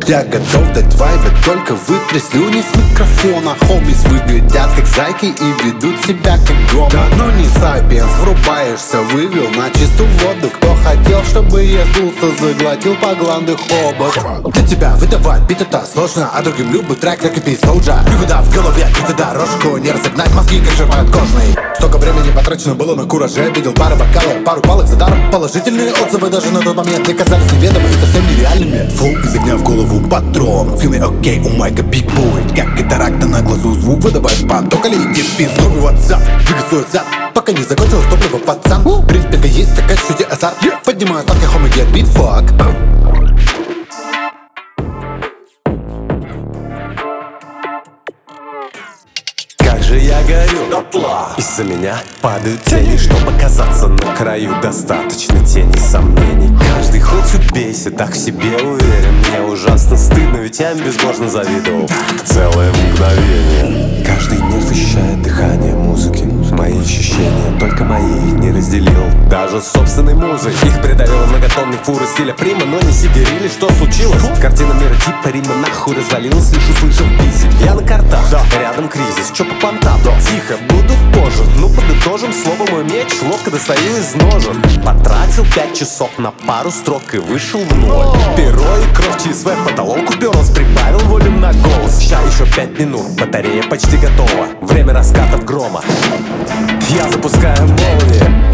Я готов дать вайбы, только вытри слюни с микрофона. Хомис выглядят как зайки и ведут себя как гомы. Да ну не сапиенс, врубаешься, вывел на чистую воду. Кто хотел, чтобы я сдулся, заглотил по гланды хобот. Для тебя выдавать бит это сложно, а другим любой трек так и пить солджа. Привода в голове, где-то дорожку, не разогнать мозги, как же подкожный. Столько времени потрачено было на кураже. Видел пару бокалов, пару палок за даром. Положительные отзывы даже на тот момент мне казались неведомыми и совсем нереальными. Фу, из огня в голову патрон. Feel me okay, oh my god, big boy. Как катаракта на глазу, звук выдавает поток. Или иди в пизду, WhatsApp, двигай свой зад. Пока не закончилось топливо, пацан. Принципе, есть такая чуть азарт. Поднимаю ставки, homie, get beat, fuck. Как же я горю дотла. Из-за меня падают тени, чтобы оказаться на краю. Достаточно тени сомнений. Каждый хоть убейся, так в себе уверен. Мне ужасно стыдно, ведь я им безбожно завидовал целое мгновение. Каждый нерв ощущает дыхание музыки. Мои ощущения только мои, их не разделил даже собственной музой. Их придавило многотонной фуры стиля прима, но не сидерили, что случилось. Картина мира типа Рима нахуй развалилась, лишь услышав писи. Я на картах, рядом кризис, чё по понтам? Тихо, буду позже, ну подытожим. Слово мой меч, ловко достаю из ножен. Потратил 5 часов на пару строк и вышел в ноль. Перо и кровь ЧСВ в потолок уперлась, прибавил волюм на голос. Ща еще 5 минут, батарея почти готова. Время раскатов грома. Я запускаю молнии.